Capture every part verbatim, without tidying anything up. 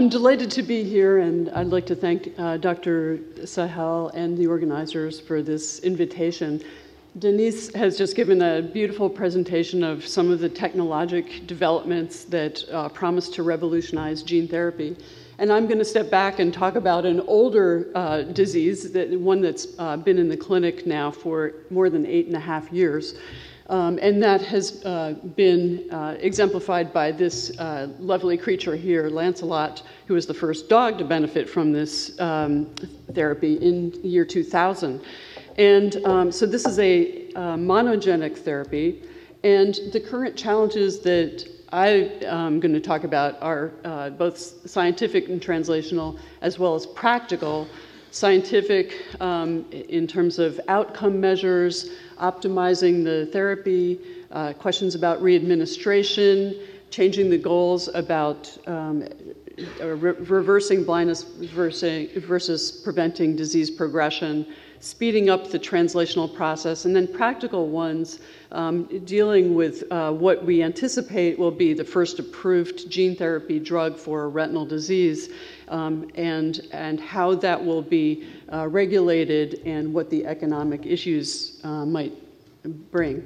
I'm delighted to be here, and I'd like to thank uh, Doctor Sahel and the organizers for this invitation. Denise has just given a beautiful presentation of some of the technologic developments that uh, promise to revolutionize gene therapy. And I'm going to step back and talk about an older uh, disease, that, one that's uh, been in the clinic now for more than eight and a half years. Um, and that has uh, been uh, exemplified by this uh, lovely creature here, Lancelot, who was the first dog to benefit from this um, therapy in the year two thousand. And um, so this is a uh, monogenic therapy, and the current challenges that I am going to talk about are uh, both scientific and translational, as well as practical. Scientific um, in terms of outcome measures, optimizing the therapy, uh, questions about readministration, changing the goals about um, re reversing blindness versus, versus preventing disease progression, speeding up the translational process, and then practical ones um, dealing with uh, what we anticipate will be the first approved gene therapy drug for retinal disease, um, and, and how that will be uh, regulated and what the economic issues uh, might bring.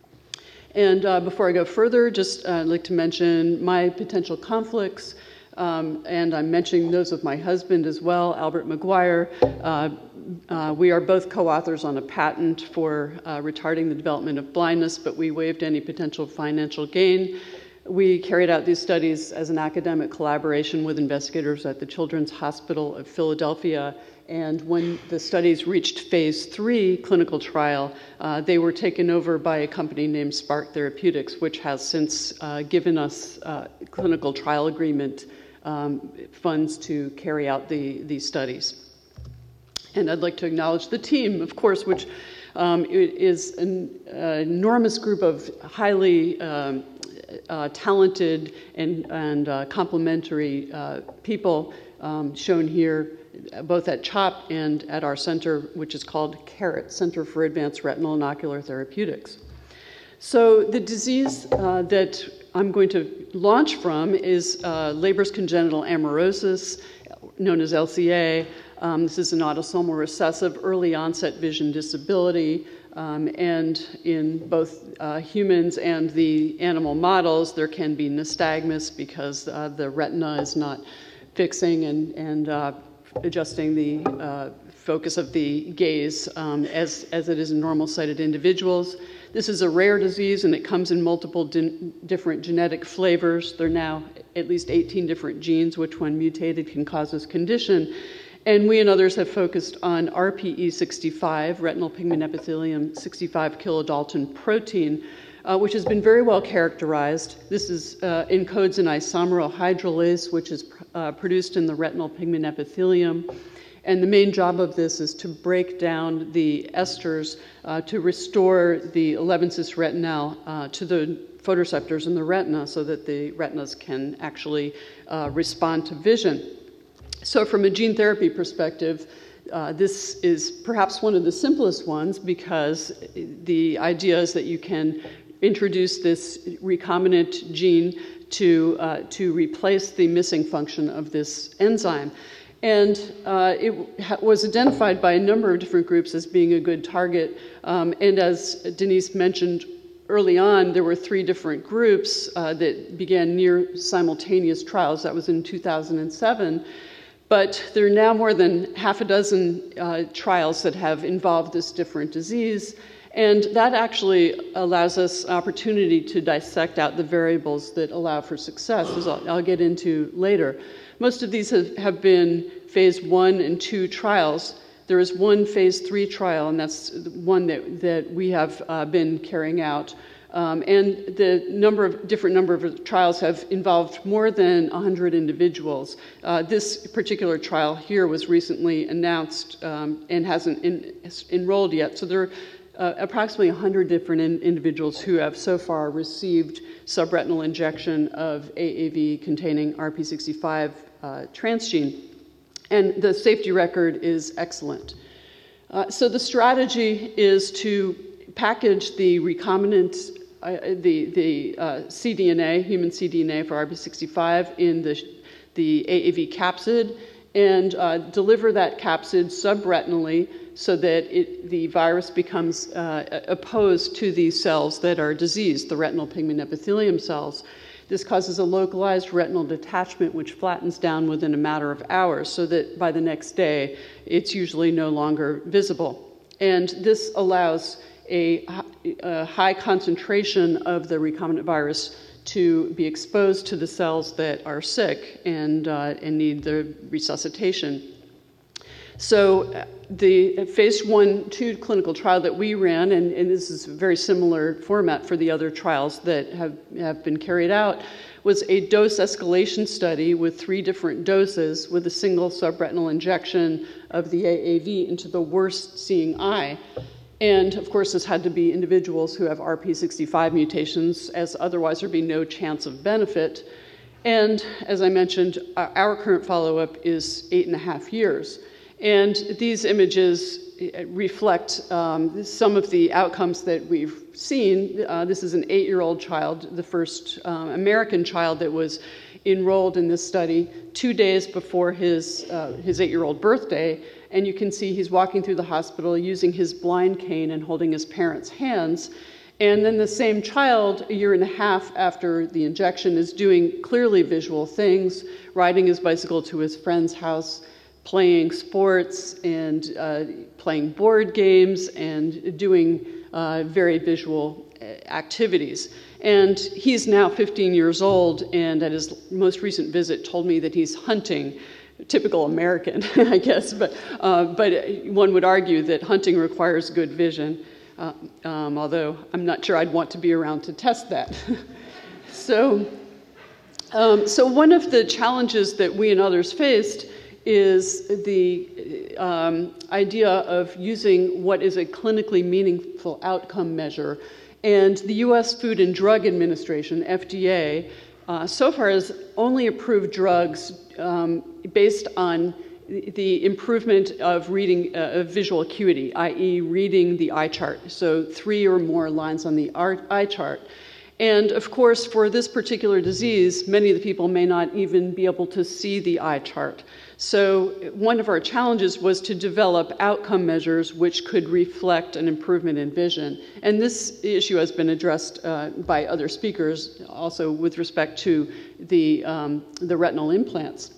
And uh, before I go further, just uh, I'd like to mention my potential conflicts. Um, and I'm mentioning those of my husband as well, Albert McGuire. Uh, uh, we are both co-authors on a patent for uh, retarding the development of blindness, but we waived any potential financial gain. We carried out these studies as an academic collaboration with investigators at the Children's Hospital of Philadelphia. And when the studies reached phase three clinical trial, uh, they were taken over by a company named Spark Therapeutics, which has since uh, given us uh, clinical trial agreement um, funds to carry out the, these studies. And I'd like to acknowledge the team, of course, which um, is an uh, enormous group of highly um, uh, talented and, and uh, complementary uh, people um, shown here, both at CHOP and at our center, which is called CARET, Center for Advanced Retinal and Ocular Therapeutics. So the disease uh, that I'm going to launch from is uh, Leber's congenital amaurosis, known as L C A. Um, this is an autosomal recessive early onset vision disability, um, and in both uh, humans and the animal models, there can be nystagmus because uh, the retina is not fixing and, and uh, adjusting the uh, focus of the gaze um, as, as it is in normal-sighted individuals. This is a rare disease, and it comes in multiple di different genetic flavors. There are now at least eighteen different genes, which when mutated can cause this condition. And we and others have focused on R P E sixty-five, retinal pigment epithelium sixty-five kilodalton protein, Uh, which has been very well characterized. This is, uh, encodes an isomeral hydrolase, which is pr uh, produced in the retinal pigment epithelium. And the main job of this is to break down the esters uh, to restore the eleven cis retinal uh, to the photoreceptors in the retina so that the retinas can actually uh, respond to vision. So from a gene therapy perspective, Uh, this is perhaps one of the simplest ones because the idea is that you can introduce this recombinant gene to, uh, to replace the missing function of this enzyme. And uh, it was identified by a number of different groups as being a good target. Um, and as Denise mentioned early on, there were three different groups uh, that began near simultaneous trials. That was in two thousand seven. But there are now more than half a dozen uh, trials that have involved this different disease, and that actually allows us opportunity to dissect out the variables that allow for success, as I'll, I'll get into later. Most of these have, have been phase one and two trials. There is one phase three trial, and that's one that, that we have uh, been carrying out. Um, and the number of different number of trials have involved more than one hundred individuals. Uh, this particular trial here was recently announced um, and hasn't in, enrolled yet. So there are uh, approximately one hundred different in, individuals who have so far received subretinal injection of A A V containing R P sixty-five uh, transgene. And the safety record is excellent. Uh, so the strategy is to package the recombinant uh, the, the uh, cDNA, human cDNA for R B sixty-five in the, the A A V capsid and uh, deliver that capsid subretinally so that it, the virus becomes uh, opposed to these cells that are diseased, the retinal pigment epithelium cells. This causes a localized retinal detachment which flattens down within a matter of hours so that by the next day it's usually no longer visible. And this allows a, a high concentration of the recombinant virus to be exposed to the cells that are sick and, uh, and need the resuscitation. So the phase one, two clinical trial that we ran, and, and this is a very similar format for the other trials that have, have been carried out, was a dose escalation study with three different doses with a single subretinal injection of the A A V into the worst seeing eye. And of course, this had to be individuals who have R P sixty-five mutations, as otherwise there'd be no chance of benefit. And as I mentioned, our current follow-up is eight and a half years. And these images reflect um, some of the outcomes that we've seen. Uh, this is an eight-year-old child, the first um, American child that was enrolled in this study two days before his, uh, his eight-year-old birthday. And you can see he's walking through the hospital using his blind cane and holding his parents' hands. And then the same child, a year and a half after the injection, is doing clearly visual things, riding his bicycle to his friend's house, playing sports and uh, playing board games and doing uh, very visual activities. And he's now fifteen years old, and at his most recent visit told me that he's hunting. Typical American, I guess, but, uh, but one would argue that hunting requires good vision, uh, um, although I'm not sure I'd want to be around to test that. so, um, so one of the challenges that we and others faced is the um, idea of using what is a clinically meaningful outcome measure. And the U S Food and Drug Administration, F D A, uh, so far has only approved drugs um, based on the improvement of reading uh, of visual acuity, that is reading the eye chart, so three or more lines on the eye chart. And of course, for this particular disease, many of the people may not even be able to see the eye chart. So one of our challenges was to develop outcome measures which could reflect an improvement in vision. And this issue has been addressed uh, by other speakers, also with respect to the, um, the retinal implants.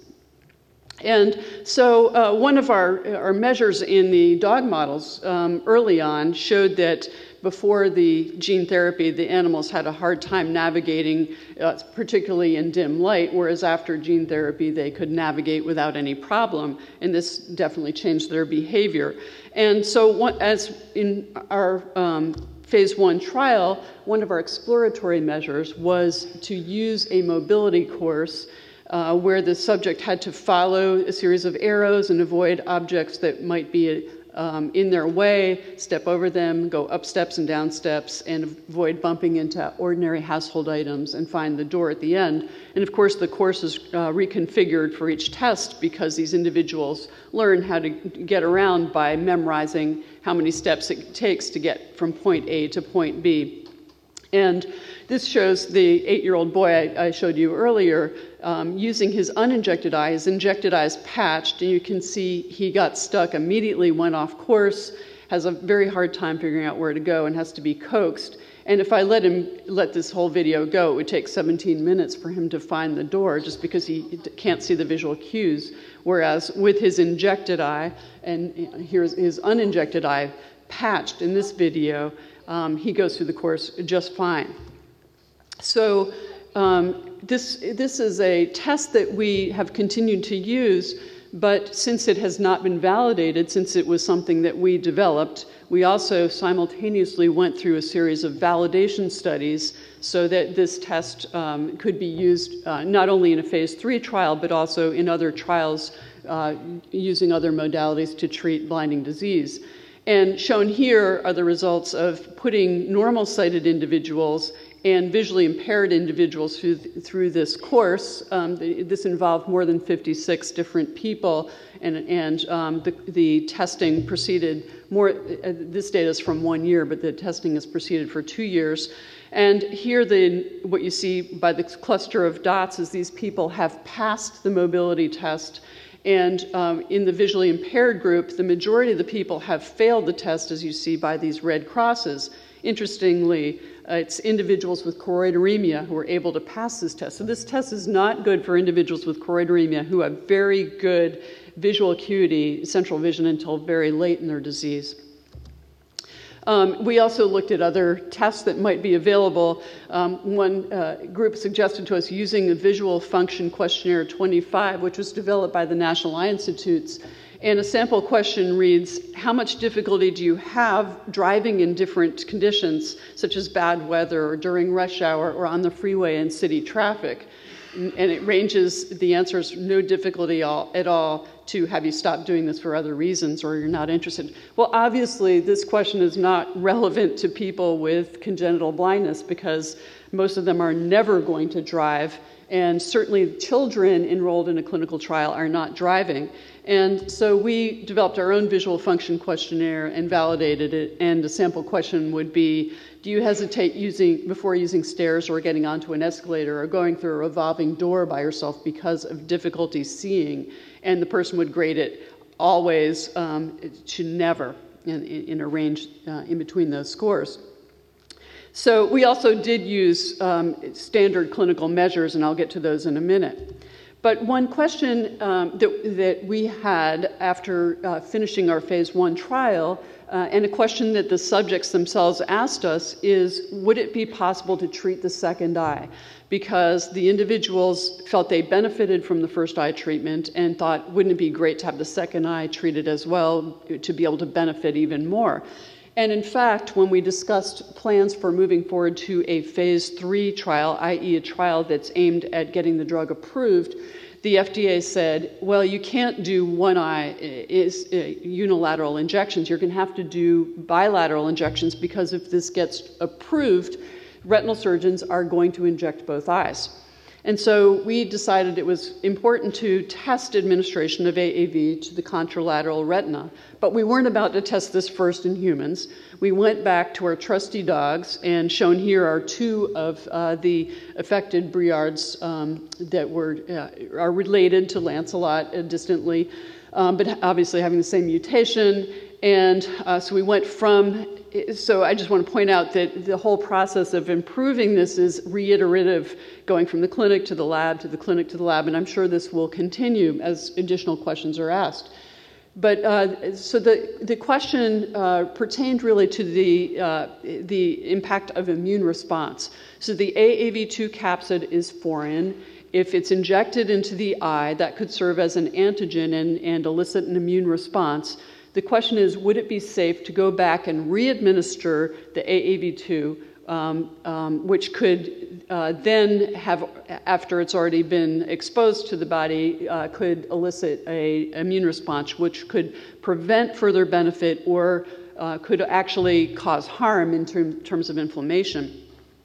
And so uh, one of our, our measures in the dog models um, early on showed that before the gene therapy, the animals had a hard time navigating, uh, particularly in dim light, whereas after gene therapy, they could navigate without any problem, and this definitely changed their behavior. And so what, as in our um, phase one trial, one of our exploratory measures was to use a mobility course uh, where the subject had to follow a series of arrows and avoid objects that might be Um, in their way, step over them, go up steps and down steps, and avoid bumping into ordinary household items and find the door at the end. And of course, the course is uh, reconfigured for each test because these individuals learn how to get around by memorizing how many steps it takes to get from point A to point B. And this shows the eight-year-old boy I, I showed you earlier um, using his uninjected eye. His injected eye is patched, and you can see he got stuck, immediately went off course, has a very hard time figuring out where to go, and has to be coaxed. And if I let him let this whole video go, it would take seventeen minutes for him to find the door just because he can't see the visual cues. Whereas with his injected eye, and here's his uninjected eye patched in this video, um, he goes through the course just fine. So um, this, this is a test that we have continued to use, but since it has not been validated, since it was something that we developed, we also simultaneously went through a series of validation studies so that this test um, could be used uh, not only in a phase three trial, but also in other trials uh, using other modalities to treat blinding disease. And shown here are the results of putting normal-sighted individuals and visually impaired individuals through, through this course. Um, the, this involved more than fifty-six different people, and, and um, the, the testing proceeded more, uh, this data is from one year, but the testing has proceeded for two years. And here, the, what you see by the cluster of dots is these people have passed the mobility test. And um, in the visually impaired group, the majority of the people have failed the test, as you see by these red crosses. Interestingly, uh, it's individuals with choroideremia who are able to pass this test. So this test is not good for individuals with choroideremia who have very good visual acuity, central vision, until very late in their disease. Um, we also looked at other tests that might be available. Um, one uh, group suggested to us using the Visual Function Questionnaire twenty-five, which was developed by the National Eye Institutes. And a sample question reads, how much difficulty do you have driving in different conditions, such as bad weather or during rush hour or on the freeway in city traffic? And it ranges, the answer is no difficulty all, at all, to have you stop doing this for other reasons or you're not interested. Well, obviously, this question is not relevant to people with congenital blindness because most of them are never going to drive, and certainly children enrolled in a clinical trial are not driving. And so we developed our own visual function questionnaire and validated it, and a sample question would be, do you hesitate using, before using stairs or getting onto an escalator or going through a revolving door by yourself because of difficulty seeing? And the person would grade it always um, to never, in, in a range uh, in between those scores. So we also did use um, standard clinical measures, and I'll get to those in a minute. But one question um, that, that we had after uh, finishing our phase one trial, uh, and a question that the subjects themselves asked us, is would it be possible to treat the second eye? Because the individuals felt they benefited from the first eye treatment and thought, wouldn't it be great to have the second eye treated as well to be able to benefit even more? And in fact, when we discussed plans for moving forward to a phase three trial, that is a trial that's aimed at getting the drug approved, the F D A said, well, you can't do one eye is, uh, unilateral injections. You're going to have to do bilateral injections because if this gets approved, retinal surgeons are going to inject both eyes. And so we decided it was important to test administration of A A V to the contralateral retina, but we weren't about to test this first in humans. We went back to our trusty dogs, and shown here are two of uh, the affected Briards um, that were uh, are related to Lancelot uh, distantly, um, but obviously having the same mutation. And uh, so we went from, so I just want to point out that the whole process of improving this is reiterative, going from the clinic to the lab to the clinic to the lab, and I'm sure this will continue as additional questions are asked. But uh, so the, the question uh, pertained really to the, uh, the impact of immune response. So the A A V two capsid is foreign. If it's injected into the eye, that could serve as an antigen and, and elicit an immune response. The question is, would it be safe to go back and re-administer the A A V two, um, um, which could uh, then have, after it's already been exposed to the body, uh, could elicit a immune response, which could prevent further benefit or uh, could actually cause harm in term, terms of inflammation.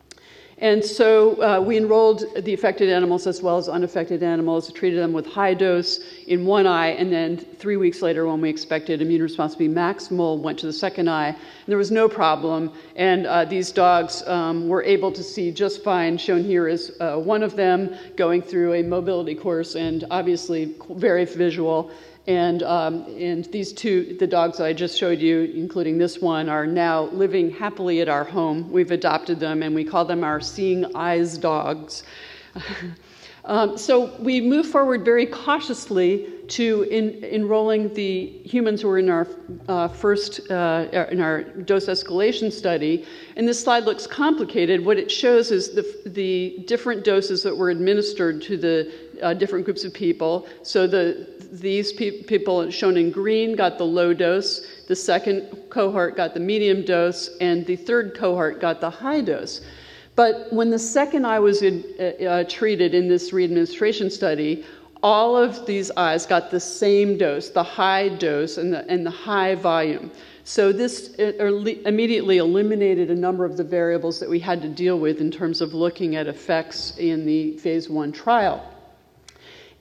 And so uh, we enrolled the affected animals as well as unaffected animals, treated them with high dose in one eye, and then three weeks later, when we expected immune response to be maximal, went to the second eye, and there was no problem. And uh, these dogs um, were able to see just fine. Shown here is uh, one of them going through a mobility course, and obviously very visual. And, um, and these two, the dogs I just showed you, including this one, are now living happily at our home. We've adopted them, and we call them our Seeing Eyes dogs. um, so we move forward very cautiously to in, enrolling the humans who were in our uh, first, uh, in our dose escalation study. And this slide looks complicated. What it shows is the, the different doses that were administered to the uh, different groups of people. So the These pe people shown in green got the low dose, the second cohort got the medium dose, and the third cohort got the high dose. But when the second eye was in, uh, uh, treated in this re-administration study, all of these eyes got the same dose, the high dose and the, and the high volume. So this immediately eliminated a number of the variables that we had to deal with in terms of looking at effects in the phase one trial.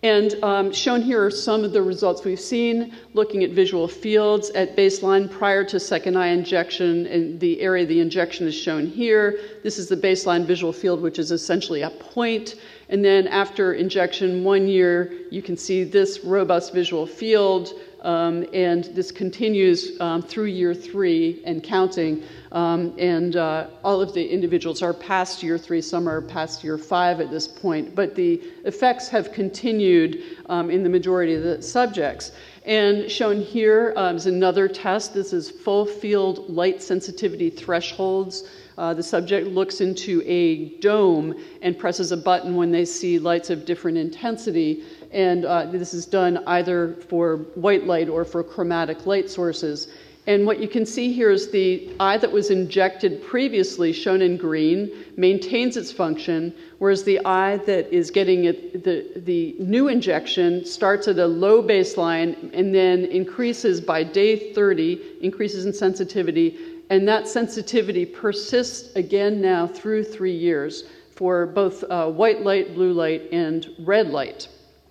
And um, shown here are some of the results we've seen, looking at visual fields at baseline prior to second eye injection, and the area of the injection is shown here. This is the baseline visual field, which is essentially a point. And then after injection, one year, you can see this robust visual field, um, and this continues um, through year three and counting. Um, and uh, all of the individuals are past year three, some are past year five at this point, but the effects have continued um, in the majority of the subjects. And shown here um, is another test. This is full field light sensitivity thresholds. Uh, the subject looks into a dome and presses a button when they see lights of different intensity. And uh, this is done either for white light or for chromatic light sources. And what you can see here is the eye that was injected previously, shown in green, maintains its function, whereas the eye that is getting it, the, the new injection starts at a low baseline and then increases by day thirty, increases in sensitivity, and that sensitivity persists again now through three years for both uh, white light, blue light, and red light.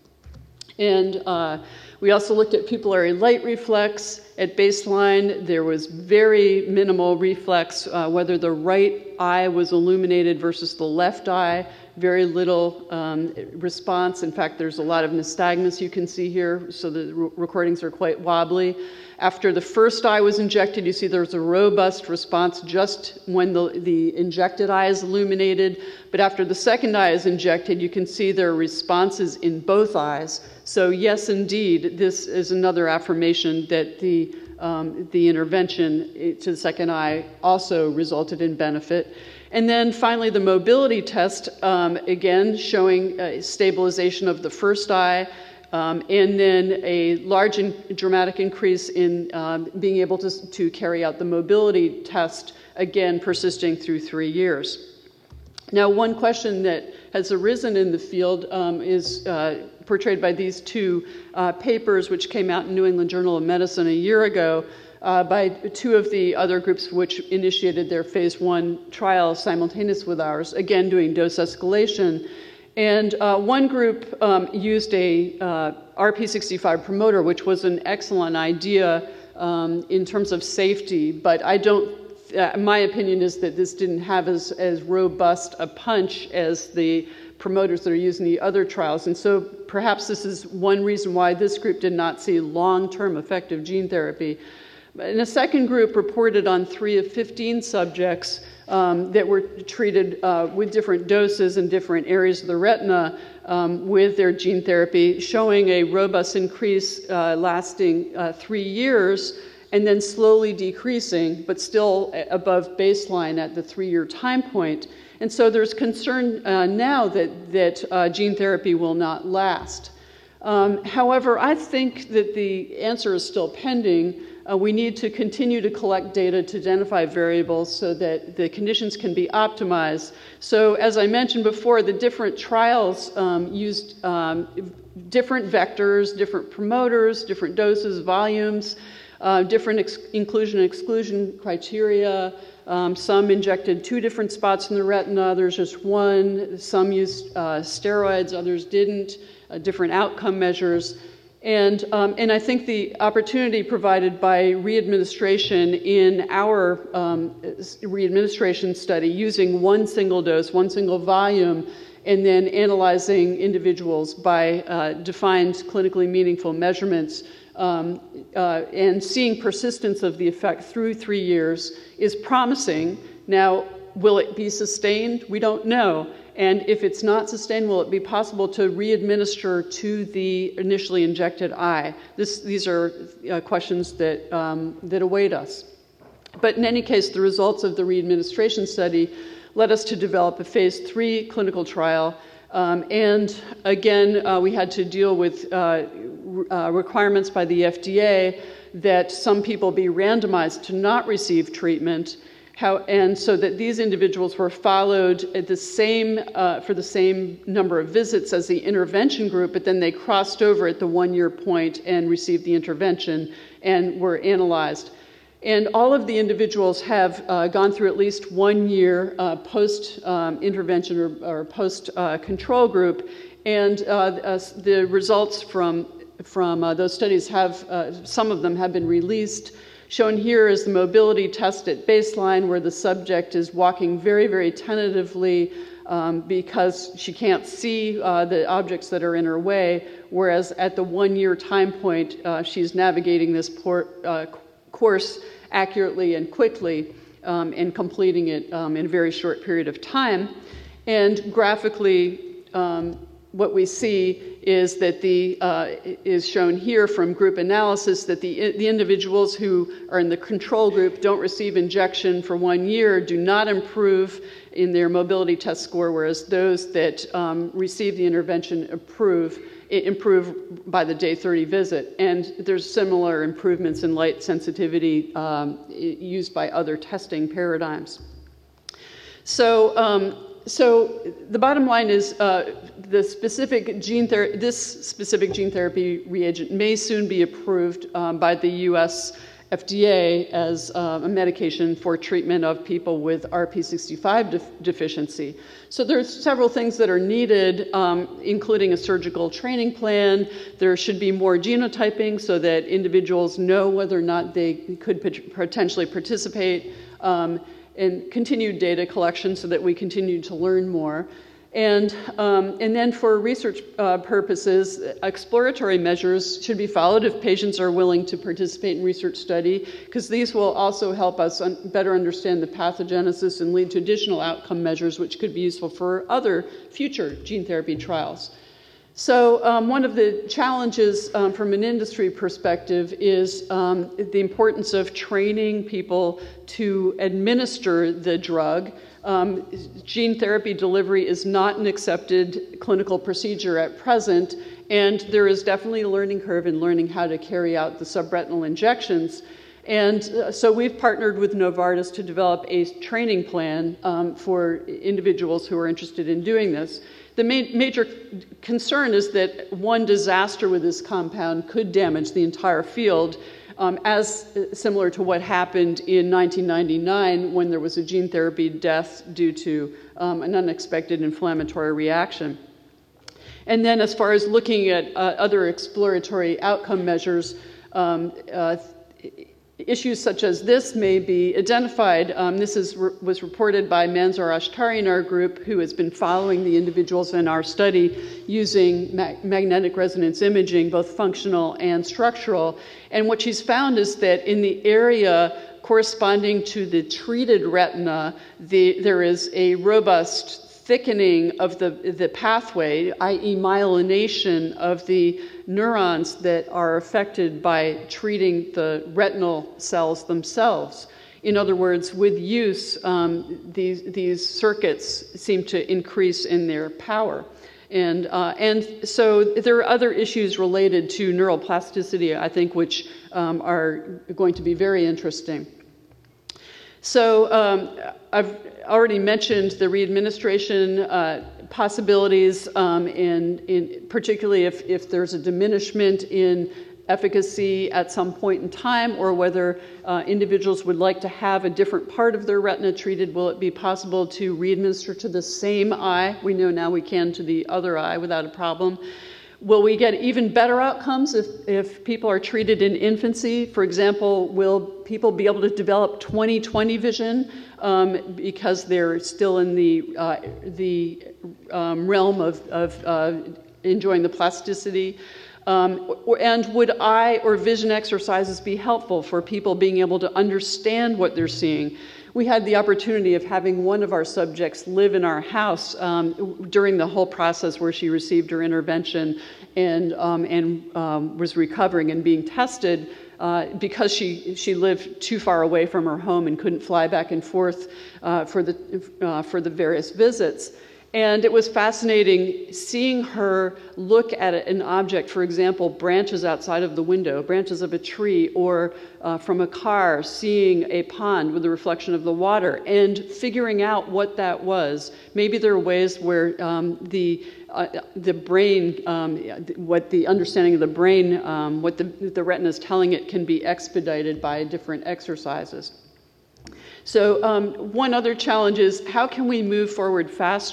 And uh, we also looked at pupillary light reflex. At baseline, there was very minimal reflex, uh, whether the right eye was illuminated versus the left eye, very little um, response. In fact, there's a lot of nystagmus you can see here, so the re recordings are quite wobbly. After the first eye was injected, you see there's a robust response just when the, the injected eye is illuminated. But after the second eye is injected, you can see there are responses in both eyes. So yes, indeed, this is another affirmation that the, um, the intervention to the second eye also resulted in benefit. And then finally, the mobility test, um, again, showing uh, stabilization of the first eye, Um, and then a large and dramatic increase in um, being able to, to carry out the mobility test, again, persisting through three years. Now, one question that has arisen in the field um, is uh, portrayed by these two uh, papers, which came out in New England Journal of Medicine a year ago, uh, by two of the other groups which initiated their phase one trial simultaneous with ours, again, doing dose escalation. And uh, one group um, used a uh, R P sixty-five promoter, which was an excellent idea um, in terms of safety, but I don't, uh, my opinion is that this didn't have as, as robust a punch as the promoters that are used in the other trials. And so perhaps this is one reason why this group did not see long-term effective gene therapy. And a second group reported on three of fifteen subjects Um, that were treated uh, with different doses in different areas of the retina um, with their gene therapy, showing a robust increase uh, lasting uh, three years and then slowly decreasing, but still above baseline at the three-year time point. And so there's concern uh, now that, that uh, gene therapy will not last. Um, however, I think that the answer is still pending. Uh, we need to continue to collect data to identify variables so that the conditions can be optimized. So as I mentioned before, the different trials um, used um, different vectors, different promoters, different doses, volumes, uh, different ex inclusion and exclusion criteria. Um, some injected two different spots in the retina, others just one. Some used uh, steroids, others didn't, uh, different outcome measures. And, um, and I think the opportunity provided by readministration in our um, readministration study, using one single dose, one single volume, and then analyzing individuals by uh, defined clinically meaningful measurements, um, uh, and seeing persistence of the effect through three years is promising. Now, will it be sustained? We don't know. And if it's not sustained, will it be possible to re-administer to the initially injected eye? This, these are uh, questions that, um, that await us. But in any case, the results of the re-administration study led us to develop a phase three clinical trial. Um, and again, uh, we had to deal with uh, uh, requirements by the F D A that some people be randomized to not receive treatment. How, and so that these individuals were followed at the same, uh, for the same number of visits as the intervention group, but then they crossed over at the one-year point and received the intervention and were analyzed. And all of the individuals have uh, gone through at least one year uh, post-intervention um, or, or post-control uh, group, And uh, uh, the results from, from uh, those studies have, uh, some of them have been released. Shown here is the mobility test at baseline, where the subject is walking very, very tentatively um, because she can't see uh, the objects that are in her way, whereas at the one-year time point, uh, she's navigating this por uh, course accurately and quickly um, and completing it um, in a very short period of time. And graphically, um, what we see is that the, uh, is shown here from group analysis that the, the individuals who are in the control group don't receive injection for one year do not improve in their mobility test score, whereas those that um, receive the intervention improve, improve by the day thirty visit. And there's similar improvements in light sensitivity um, used by other testing paradigms. So, um, So the bottom line is uh, the specific gene therapy, this specific gene therapy reagent may soon be approved um, by the U S F D A as uh, a medication for treatment of people with R P sixty-five def deficiency. So there's several things that are needed, um, including a surgical training plan. There should be more genotyping so that individuals know whether or not they could pot potentially participate. Um, and continued data collection so that we continue to learn more. And, um, and then for research uh, purposes, exploratory measures should be followed if patients are willing to participate in research study, because these will also help us un better understand the pathogenesis and lead to additional outcome measures which could be useful for other future gene therapy trials. So um, one of the challenges um, from an industry perspective is um, the importance of training people to administer the drug. Um, gene therapy delivery is not an accepted clinical procedure at present, and there is definitely a learning curve in learning how to carry out the subretinal injections. And uh, so we've partnered with Novartis to develop a training plan um, for individuals who are interested in doing this. The ma major concern is that one disaster with this compound could damage the entire field, um, as uh, similar to what happened in nineteen ninety-nine when there was a gene therapy death due to um, an unexpected inflammatory reaction. And then as far as looking at uh, other exploratory outcome measures, um, uh, issues such as this may be identified. Um, this is, re was reported by Manzoor Ashtari in our group, who has been following the individuals in our study using ma magnetic resonance imaging, both functional and structural. And what she's found is that in the area corresponding to the treated retina, the, there is a robust thickening of the, the pathway, that is myelination of the neurons that are affected by treating the retinal cells themselves. In other words, with use, um, these, these circuits seem to increase in their power. And, uh, and so there are other issues related to neuroplasticity, I think, which um, are going to be very interesting. So um, I've already mentioned the readministration uh, possibilities, um, in, in particularly if, if there's a diminishment in efficacy at some point in time, or whether uh, individuals would like to have a different part of their retina treated. Will it be possible to readminister to the same eye? We know now we can to the other eye without a problem. Will we get even better outcomes if, if people are treated in infancy? For example, will people be able to develop twenty twenty vision um, because they're still in the, uh, the um, realm of, of uh, enjoying the plasticity? Um, or, and would eye or vision exercises be helpful for people being able to understand what they're seeing? We had the opportunity of having one of our subjects live in our house um, during the whole process where she received her intervention and, um, and um, was recovering and being tested uh, because she, she lived too far away from her home and couldn't fly back and forth uh, for, the, uh, for the various visits. And it was fascinating seeing her look at an object, for example, branches outside of the window, branches of a tree, or uh, from a car, seeing a pond with the reflection of the water, and figuring out what that was. Maybe there are ways where um, the, uh, the brain, um, what the understanding of the brain, um, what the, the retina is telling it can be expedited by different exercises. So um, one other challenge is how can we move forward faster?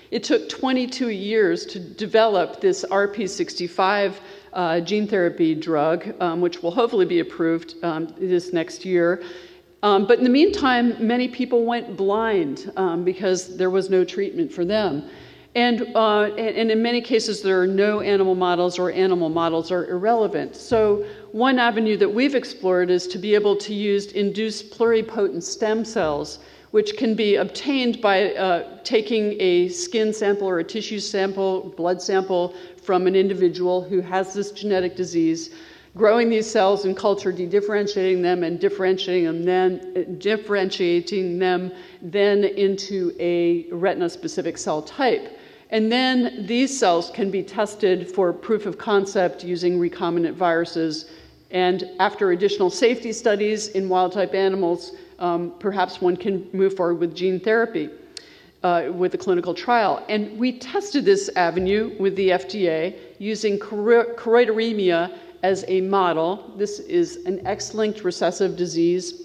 It took twenty-two years to develop this R P sixty-five uh, gene therapy drug, um, which will hopefully be approved um, this next year. Um, but in the meantime, many people went blind um, because there was no treatment for them. And, uh, and in many cases, there are no animal models, or animal models are irrelevant. So one avenue that we've explored is to be able to use induced pluripotent stem cells, which can be obtained by uh, taking a skin sample or a tissue sample, blood sample from an individual who has this genetic disease, growing these cells in culture, dedifferentiating them, and differentiating them then, differentiating them then into a retina-specific cell type. And then these cells can be tested for proof of concept using recombinant viruses. And after additional safety studies in wild-type animals, um, perhaps one can move forward with gene therapy uh, with a clinical trial. And we tested this avenue with the F D A using choroideremia as a model. This is an X-linked recessive disease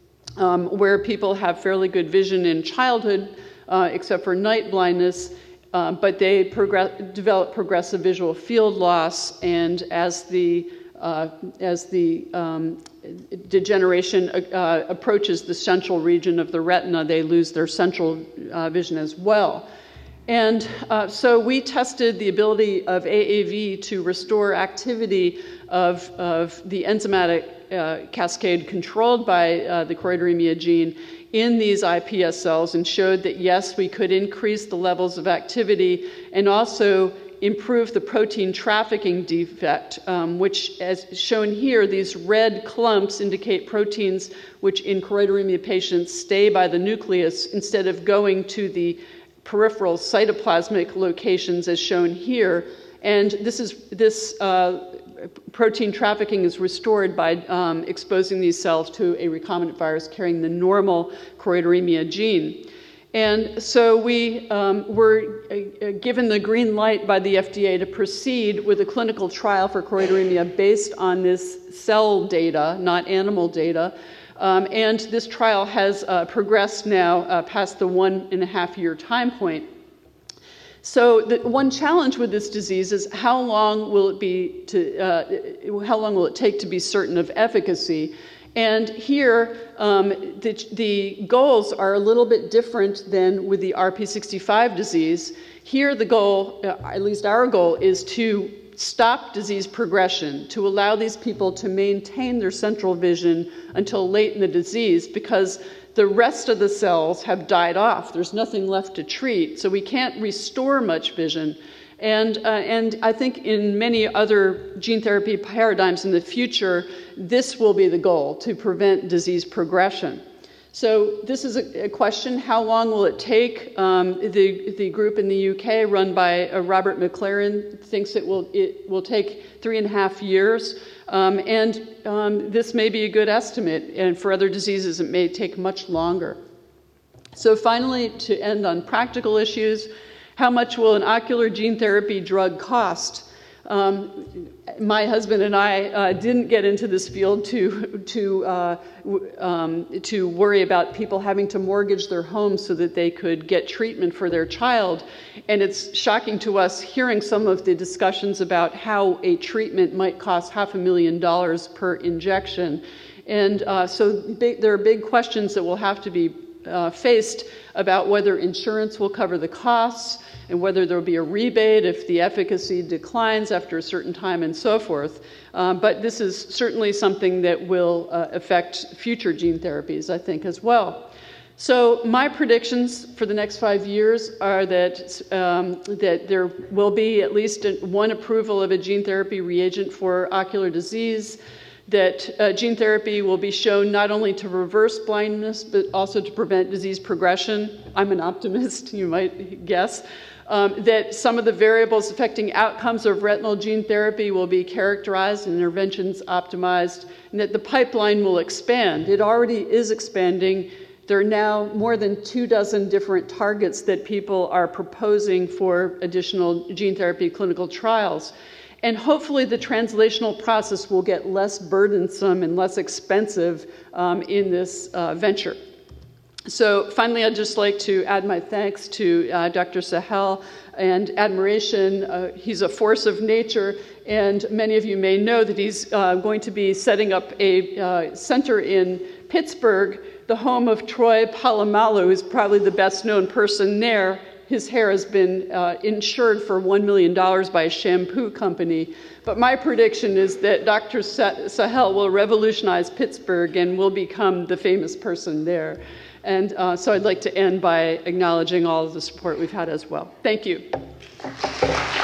um, where people have fairly good vision in childhood, uh, except for night blindness. Uh, but they progress, develop progressive visual field loss, and as the, uh, as the um, degeneration uh, approaches the central region of the retina, they lose their central uh, vision as well. And uh, so we tested the ability of A A V to restore activity of, of the enzymatic uh, cascade controlled by uh, the choroideremia gene in these I P S cells, and showed that yes, we could increase the levels of activity and also improve the protein trafficking defect, um, which, as shown here, these red clumps indicate proteins which in choroideremia patients stay by the nucleus instead of going to the peripheral cytoplasmic locations as shown here. And this is this uh, protein trafficking is restored by um, exposing these cells to a recombinant virus carrying the normal choroideremia gene. And so we um, were uh, given the green light by the F D A to proceed with a clinical trial for choroideremia based on this cell data, not animal data. Um, and this trial has uh, progressed now uh, past the one and a half year time point. So the one challenge with this disease is how long will it be to, uh, how long will it take to be certain of efficacy? And here, um, the, the goals are a little bit different than with the R P sixty-five disease. Here the goal, uh, at least our goal, is to stop disease progression, to allow these people to maintain their central vision until late in the disease, because the rest of the cells have died off. There's nothing left to treat, so we can't restore much vision. And, uh, and I think in many other gene therapy paradigms in the future, this will be the goal, to prevent disease progression. So this is a, a question, how long will it take? Um, the, the group in the U K run by uh, Robert McLaren thinks it will, it will take three and a half years. Um, and um, this may be a good estimate, and for other diseases it may take much longer. So finally, to end on practical issues, how much will an ocular gene therapy drug cost? Um, my husband and I uh, didn't get into this field to, to, uh, um, to worry about people having to mortgage their homes so that they could get treatment for their child. And it's shocking to us hearing some of the discussions about how a treatment might cost half a million dollars per injection. And uh, so big, there are big questions that will have to be uh, faced about whether insurance will cover the costs, and whether there will be a rebate if the efficacy declines after a certain time, and so forth. Um, but this is certainly something that will uh, affect future gene therapies, I think, as well. So my predictions for the next five years are that, um, that there will be at least one approval of a gene therapy reagent for ocular disease, that uh, gene therapy will be shown not only to reverse blindness, but also to prevent disease progression. I'm an optimist, you might guess. Um, that some of the variables affecting outcomes of retinal gene therapy will be characterized and interventions optimized, and that the pipeline will expand. It already is expanding. There are now more than two dozen different targets that people are proposing for additional gene therapy clinical trials. And hopefully the translational process will get less burdensome and less expensive um, in this uh, venture. So finally, I'd just like to add my thanks to uh, Doctor Sahel and admiration. Uh, he's a force of nature, and many of you may know that he's uh, going to be setting up a uh, center in Pittsburgh, the home of Troy Polamalu, who's probably the best known person there. His hair has been uh, insured for one million dollars by a shampoo company. But my prediction is that Doctor Sahel will revolutionize Pittsburgh and will become the famous person there. And uh, so I'd like to end by acknowledging all of the support we've had as well. Thank you.